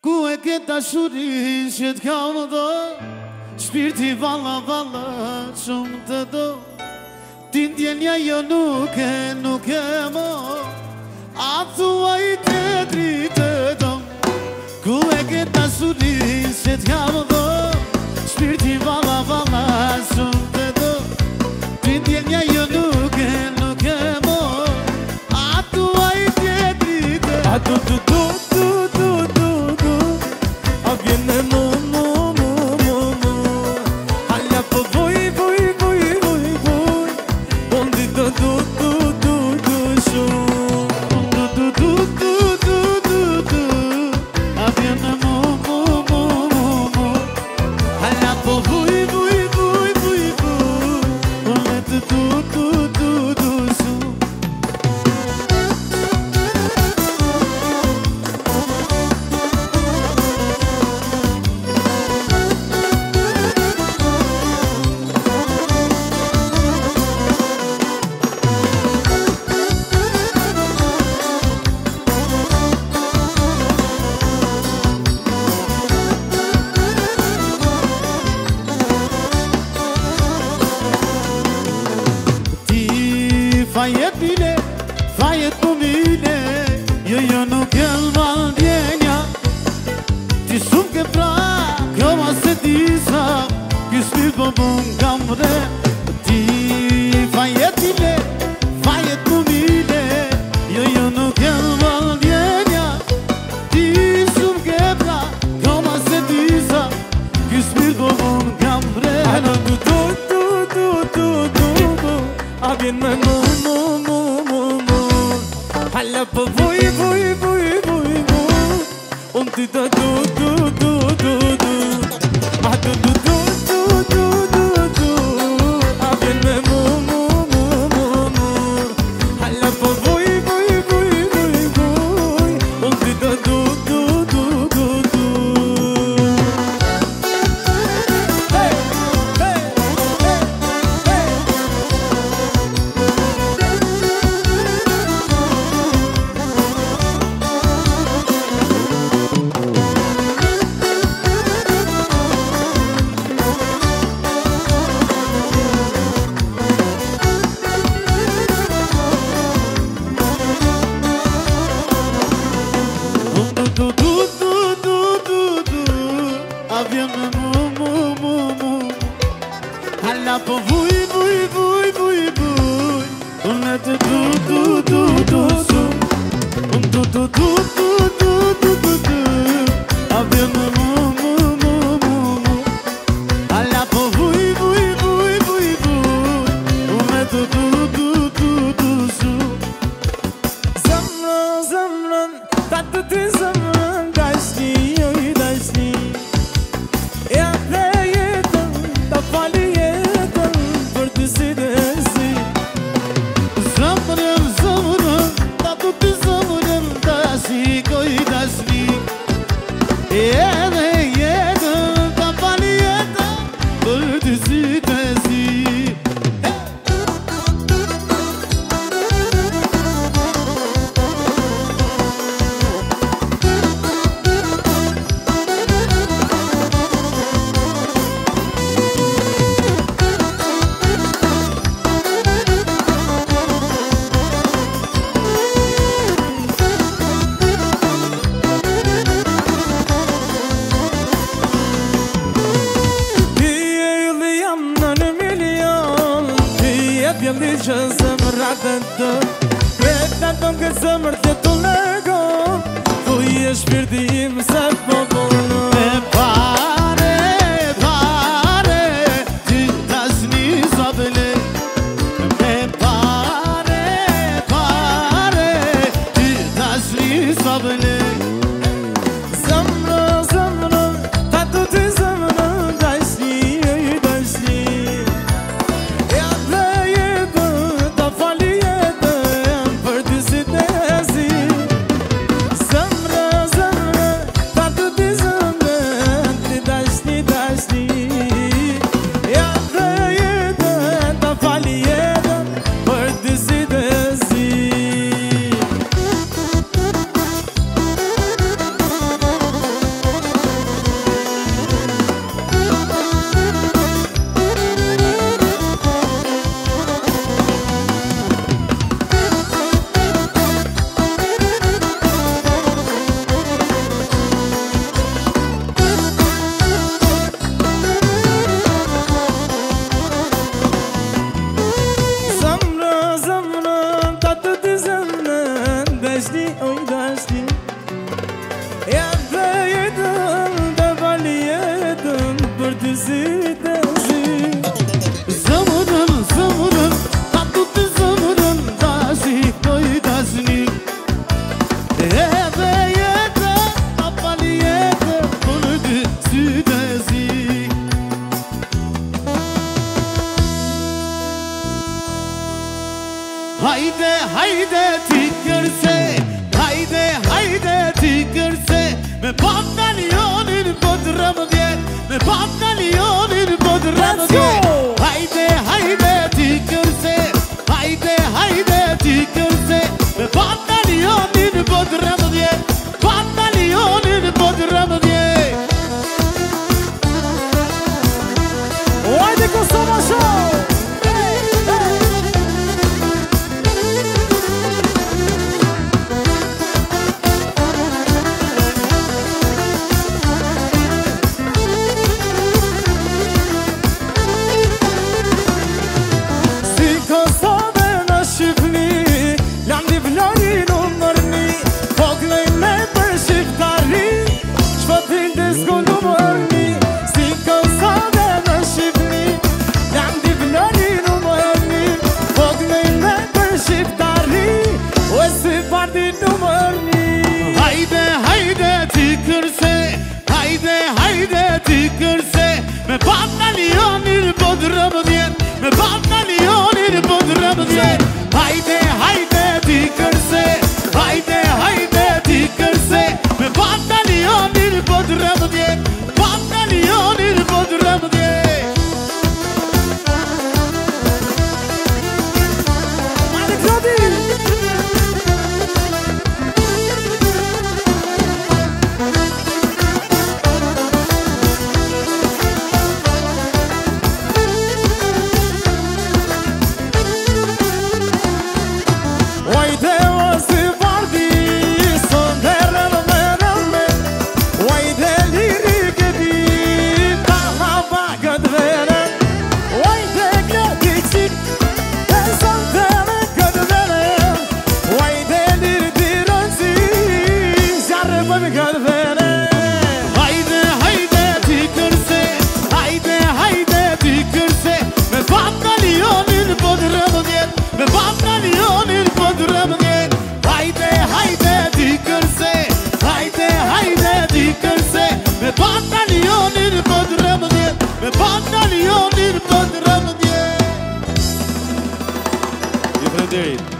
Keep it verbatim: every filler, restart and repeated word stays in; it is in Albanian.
Ku e ke dashurin që t'ka më do Shpirti valla valla shumë të do Ti ndjenja jo nuk e nuk e mo A thua i të dritë do Ku e ke dashurin që t'ka më do Shpirti valla valla shumë të do Ti ndjenja jo nuk e nuk e mo A thua i të dritë A du du du du du du du A vjene mu mu mu mu mu Hala po vuj vuj vuj vuj vuj Bondi do du du du du shumë Du du du du du du du A vjene mu mu mu mu mu Hala po vuj vuj vuj vuj vuj Unë të du du du du shumë Fajet bile, fajet po mile Jo, jo nuk e lman djenja Ti shumë ke pra, kjo ma se disa Ky shpirë po mund kam vre Ti fajet bile, fajet po mile Jo, jo nuk e lman djenja Ti shumë ke pra, kjo ma se disa Ky shpirë po mund kam vre A du du du du du du du A vjen me mu mu mu mu mu Hala po vuj vuj vuj vuj vuj Unë ti do du du du du du A du du du du du du du A vjen me mu mu mu mu mu Hala po vuj vuj vuj vuj vuj Unë ti do du du du du du Hey, hey, hey, hey Du du du du du du A vjen me mu mu mu mu Hala po vuj vuj vuj vuj vuj Unë të du du du du su Unë du du du du du du du du A vjen me mu mu mu mu mu Hala po vuj vuj vuj vuj vuj Unë të du du du du su Zemrën, zemrën, ta të ty zemrën Dashni, oj dashni Ja dhe jetën, ta fali jetën Për ty si dhe si Zamrën, zamrën, ta du ty zamrën Ta shikoj dashni Edhe jetën, ta fali jetën Për ty si dhe si Ti e yli jam në në milion Ti e pjeli që zemrat e të Kreta ton këtë zemrë të të legon Tu i e shpirti im se po bono Me pare, pare, ty dashni sa bele Me pare, pare, ty dashni sa bele Zemrë, zemrë, ta të ty zemrë Dashni, oj dashni Ja dhe jetën, ta fali jetën Për ty si të si Zemrë, zemrë, zi të zi. Zëmërën, zëmërën, ta du të zëmërën, ta shikoj dashni. Edhe jetë, ta pali jetë, për dy sy të zi. Hajde, hajde ti kërse, hajde, hajde ti kërse, me batalionin po të rëmëdjet, me batalionin po të rëmëdjet. Hajde, hajde ti kërse, hajde, hajde ti kërse, me batalionin po të rëmëdjet, batalionin po të rëmëdjet. Hajde Kosova Show! Me batalionin po të rëmëdjet, me batalionin po të rëmëdjet. Hajde, hajde ti kërse, hajde, hajde ti kërse, me batalionin po të rëmëdjet, batalionin po të rëmëdjet. Hajde Klodi! Hajde, hajde ti kërse, hajde, hajde ti kërse, me batalionin po të rëmëdjet, me batalionin po të rëmëdjet. Hajde, hajde ti kërse, hajde, hajde ti kërse, me batalionin po të rëmëdjet, me batalionin po të rëmëdjet. Ju falenderit.